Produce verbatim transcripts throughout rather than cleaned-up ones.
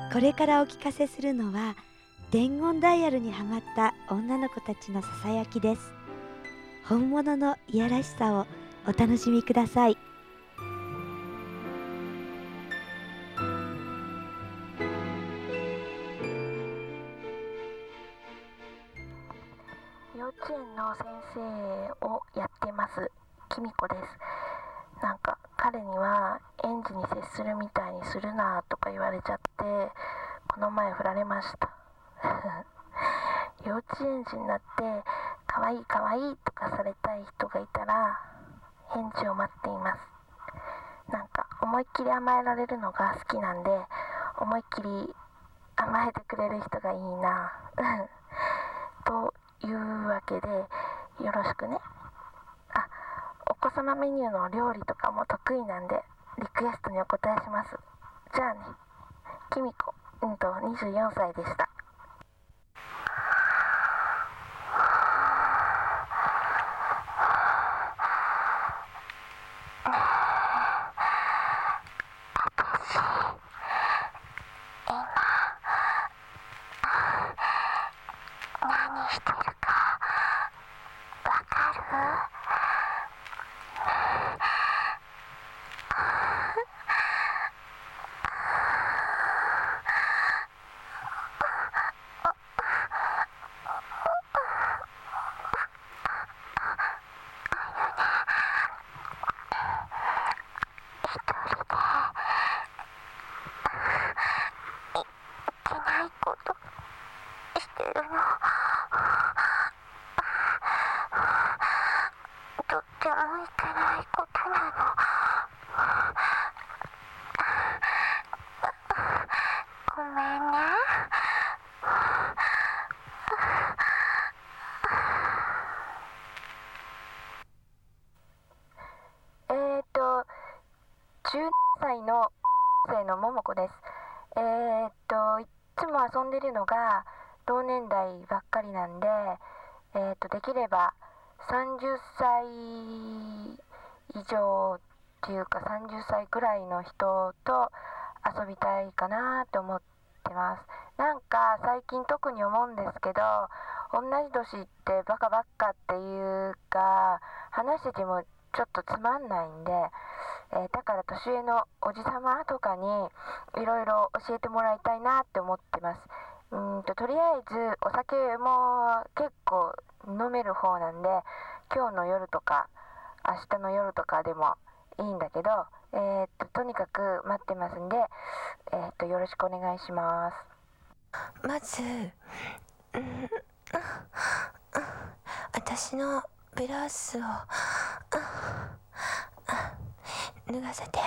これからお聞かせするのは伝言ダイヤルにはまった女の子たちのささやきです。本物のいやらしさをお楽しみください。 幼稚園の先生をやってますきみこです。なんか彼には園児に接するみたいにするなとか言われちゃって、この前振られました幼稚園児になってかわいいかわいいとかされたい人がいたら返事を待っています。なんか思いっきり甘えられるのが好きなんで、思いっきり甘えてくれる人がいいなというわけでよろしくね。あ、お子様メニューの料理とかも得意なんでリクエストにお答えします。じゃあね、きみこ、うんとにじゅうよんさいでした。何してるかわかる？いけないことしてるの。とってもいけないことなの。ごめんね。えーとじゅうななさいの生のももこです。えーっといつも遊んでるのが同年代ばっかりなんで、えーっとできればさんじゅっさい以上っていうかさんじゅっさいくらいの人と遊びたいかなと思ってます。なんか最近特に思うんですけど、同じ年ってバカばっかっていうか話しててもちょっとつまんないんで、えーだから年上のおじさまとかにいろいろ教えてもらいたいなって思ってます。うーんととりあえずお酒も結構飲める方なんで、今日の夜とか明日の夜とかでもいいんだけど、えー、っととにかく待ってますんで、えー、っとよろしくお願いします。 まず、うん、私のブラウスを脱がせて。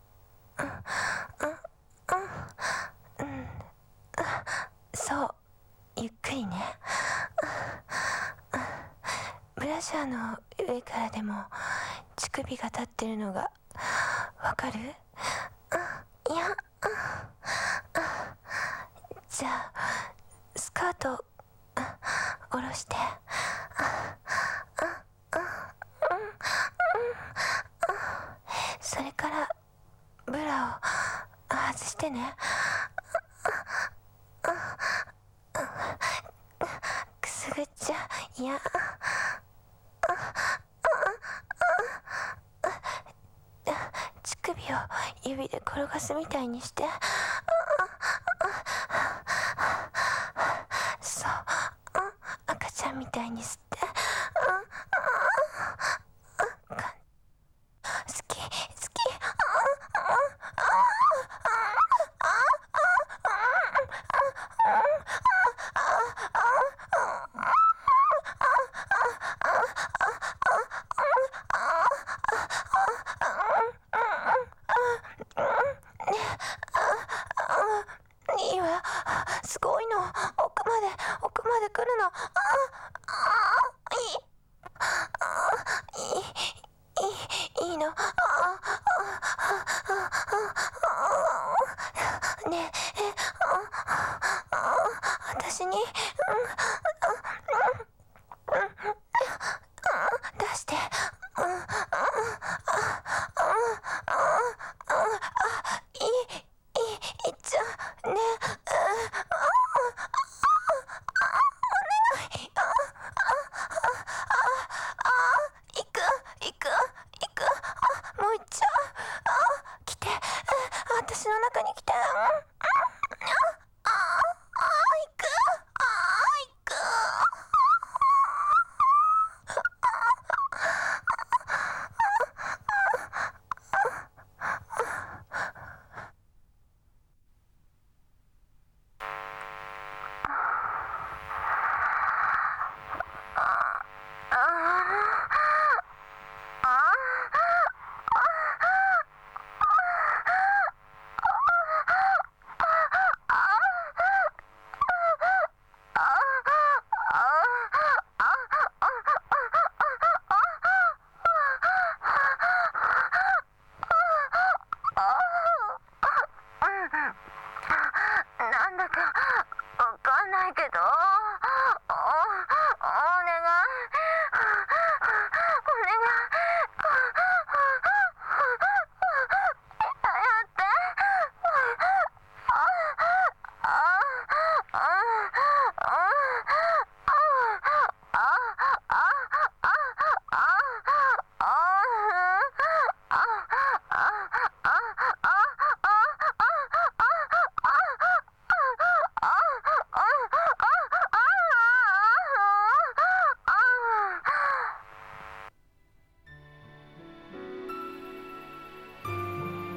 そう、ゆっくりね。ブラジャーの上からでも乳首が立ってるのがわかる？いや、じゃあスカート下ろして。それからブラを外してね。くすぐっちゃいや。乳首を指で転がすみたいにして。そう、赤ちゃんみたいに吸って。好き好き。いいわ、すごいの。奥まで奥まで来るの。ああ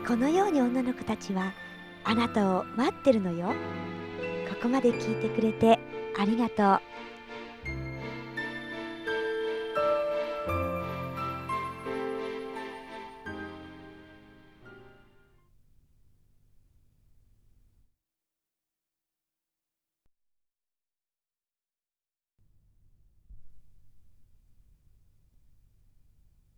このように女の子たちはあなたを待ってるのよ。ここまで聞いてくれてありがとう。